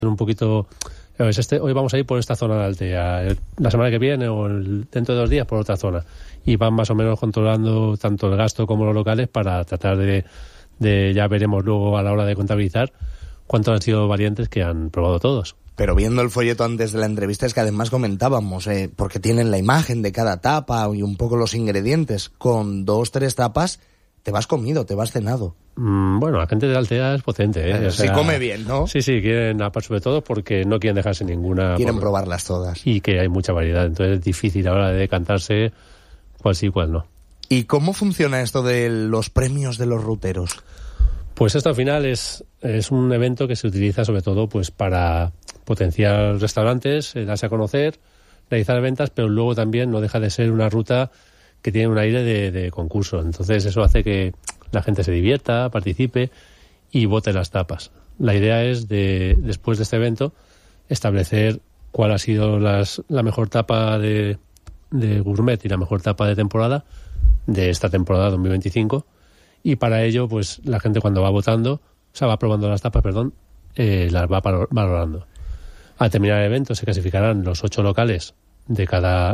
un poquito, hoy vamos a ir por esta zona de Altea, la semana que viene o dentro de 2 días por otra zona, y van más o menos controlando tanto el gasto como los locales para tratar de ya veremos luego a la hora de contabilizar cuántos han sido variantes que han probado todos. Pero viendo el folleto antes de la entrevista es que además comentábamos, porque tienen la imagen de cada tapa y un poco los ingredientes, con 2-3 tapas te vas comido, te vas cenado. Bueno, la gente de Altea es potente, ¿eh? Sí, come bien, ¿no? Sí, quieren, sobre todo porque no quieren dejarse ninguna. Quieren probarlas todas. Y que hay mucha variedad, entonces es difícil ahora de decantarse cuál sí, cuál no. ¿Y cómo funciona esto de los premios de los ruteros? Pues esto al final es un evento que se utiliza sobre todo pues para potenciar restaurantes, darse a conocer, realizar ventas, pero luego también no deja de ser una ruta que tiene un aire de concurso. Entonces eso hace que la gente se divierta, participe y vote las tapas. La idea es, después de este evento, establecer cuál ha sido la mejor tapa de gourmet y la mejor tapa de temporada de esta temporada 2025. Y para ello, pues la gente cuando va votando, va probando las tapas, las va valorando. Al terminar el evento se clasificarán los 8 locales de cada,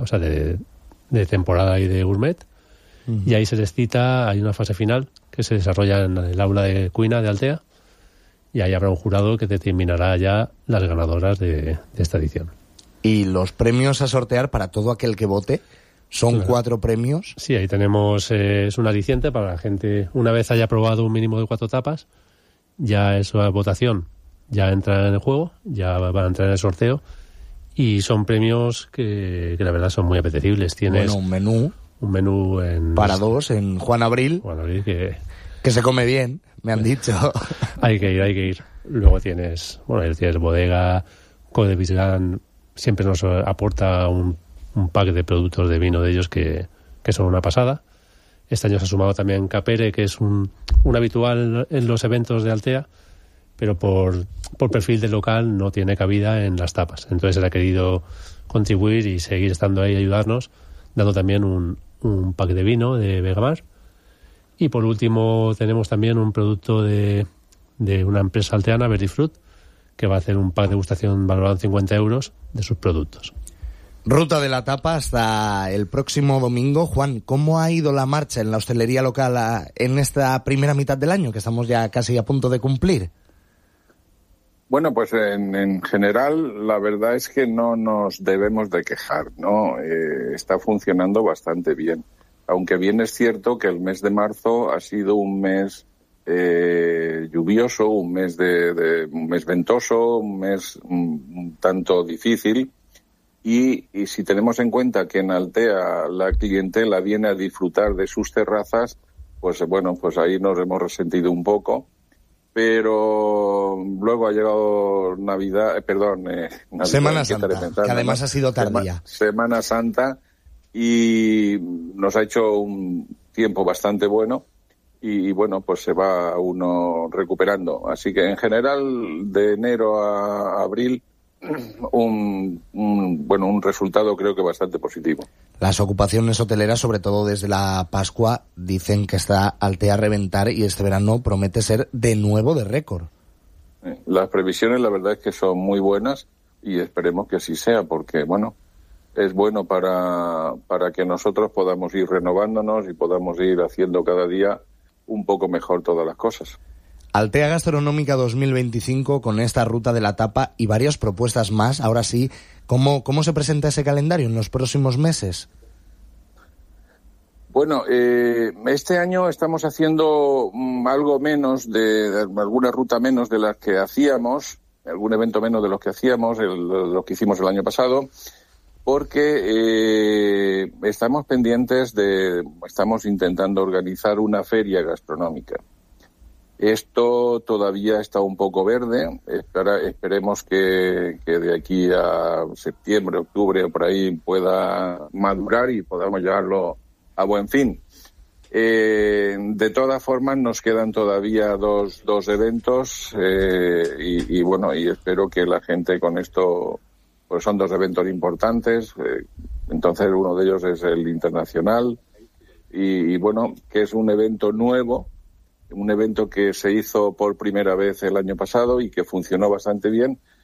de temporada y de gourmet. Uh-huh. Y ahí se les cita, hay una fase final que se desarrolla en el aula de Cuina de Altea, y ahí habrá un jurado que determinará ya las ganadoras de esta edición. ¿Y los premios a sortear para todo aquel que vote? ¿Son claro. 4 premios? Sí, ahí tenemos, es un aliciente para la gente, una vez haya probado un mínimo de 4 tapas, ya esa votación ya entra en el juego, ya va a entrar en el sorteo, y son premios que la verdad son muy apetecibles. Tienes un menú para 2 en Juan Abril que se come bien, me han dicho. Hay que ir. Luego tienes bodega, Code Bisgan, siempre nos aporta un pack de productos de vino de ellos que son una pasada. Este año se ha sumado también Capere, que es un habitual en los eventos de Altea, pero por perfil de local no tiene cabida en las tapas. Entonces él ha querido contribuir y seguir estando ahí y ayudarnos, dando también un pack de vino de Vegamar. Y por último tenemos también un producto de una empresa alteana, Verdifruit, que va a hacer un pack de degustación valorado en 50 euros de sus productos. Ruta de la tapa hasta el próximo domingo. Juan, ¿cómo ha ido la marcha en la hostelería local en esta primera mitad del año, que estamos ya casi a punto de cumplir? Bueno, pues en general la verdad es que no nos debemos de quejar, ¿no? Está funcionando bastante bien. Aunque bien es cierto que el mes de marzo ha sido un mes lluvioso, un mes un mes ventoso, un mes un tanto difícil. Y si tenemos en cuenta que en Altea la clientela viene a disfrutar de sus terrazas, pues bueno, pues ahí nos hemos resentido un poco. Pero luego ha llegado Semana Santa, que además ha sido tardía. Semana Santa, y nos ha hecho un tiempo bastante bueno, y bueno, pues se va uno recuperando. Así que en general, de enero a abril, un resultado creo que bastante positivo. Las ocupaciones hoteleras, sobre todo desde la Pascua, dicen que está Altea a reventar, y este verano promete ser de nuevo de récord. Las previsiones la verdad es que son muy buenas, y esperemos que así sea, porque bueno, es bueno para que nosotros podamos ir renovándonos y podamos ir haciendo cada día un poco mejor todas las cosas. Altea Gastronómica 2025, con esta ruta de la tapa y varias propuestas más. Ahora sí, ¿cómo se presenta ese calendario en los próximos meses? Bueno, este año estamos haciendo algo menos, de alguna ruta menos de las que hacíamos, algún evento menos de los que hacíamos, lo que hicimos el año pasado, porque estamos intentando organizar una feria gastronómica. Esto todavía está un poco verde. Esperemos que de aquí a septiembre, octubre o por ahí pueda madurar y podamos llevarlo a buen fin. De todas formas, nos quedan todavía dos eventos, y bueno, y espero que la gente con esto, pues son 2 eventos importantes. Entonces uno de ellos es el internacional, y bueno, que es un evento nuevo, un evento que se hizo por primera vez el año pasado y que funcionó bastante bien,